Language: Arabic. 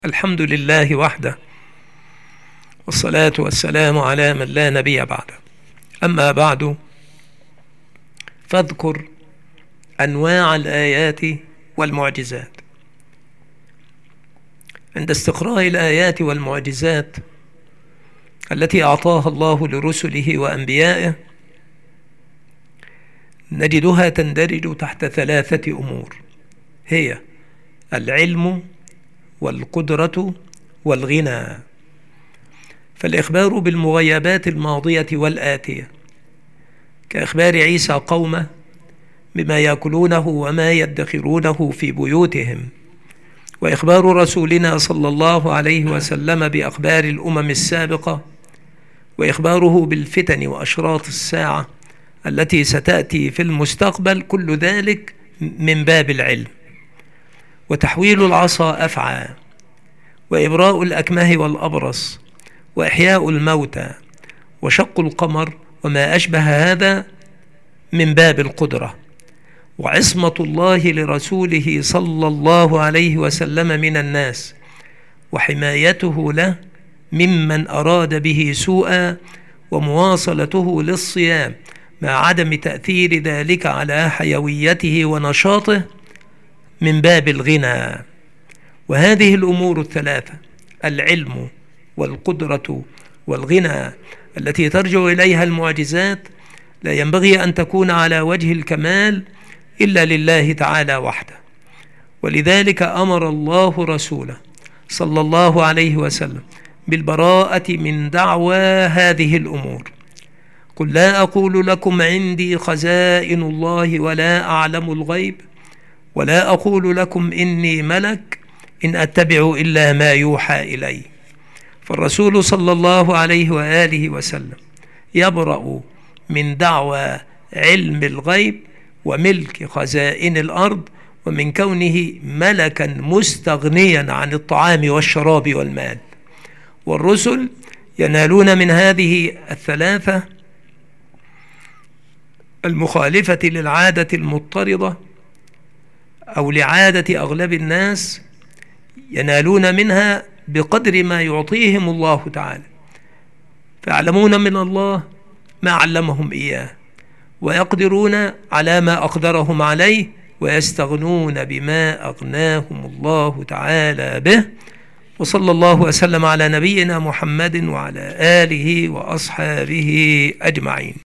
الحمد لله وحده، والصلاة والسلام على من لا نبي بعده. أما بعد، فاذكر أنواع الآيات والمعجزات. عند استقراء الآيات والمعجزات التي أعطاها الله لرسله وأنبيائه، نجدها تندرج تحت ثلاثة أمور، هي العلم والقدرة والغنى. فالإخبار بالمغيبات الماضية والآتية كإخبار عيسى قومه بما يأكلونه وما يدخرونه في بيوتهم، وإخبار رسولنا صلى الله عليه وسلم بأخبار الأمم السابقة، وإخباره بالفتن وأشراط الساعة التي ستأتي في المستقبل، كل ذلك من باب العلم. وتحويل العصا أفعى، وإبراء الأكمه والأبرص، وإحياء الموتى، وشق القمر وما أشبه هذا من باب القدرة. وعصمة الله لرسوله صلى الله عليه وسلم من الناس، وحمايته له ممن أراد به سوءا، ومواصلته للصيام مع عدم تأثير ذلك على حيويته ونشاطه من باب الغنى. وهذه الأمور الثلاثة، العلم والقدرة والغنى، التي ترجع إليها المعجزات، لا ينبغي أن تكون على وجه الكمال إلا لله تعالى وحده. ولذلك أمر الله رسوله صلى الله عليه وسلم بالبراءة من دعوى هذه الأمور. قل لا أقول لكم عندي خزائن الله ولا أعلم الغيب ولا أقول لكم إني ملك إن أتبع إلا ما يوحى إلي. فالرسول صلى الله عليه وآله وسلم يبرأ من دعوى علم الغيب وملك خزائن الأرض، ومن كونه ملكا مستغنيا عن الطعام والشراب والمال. والرسل ينالون من هذه الثلاثة المخالفة للعادة المضطردة أو لعادة أغلب الناس، ينالون منها بقدر ما يعطيهم الله تعالى، فيعلمون من الله ما علمهم إياه، ويقدرون على ما أقدرهم عليه، ويستغنون بما أغناهم الله تعالى به. وصلى الله وسلم على نبينا محمد وعلى آله وأصحابه أجمعين.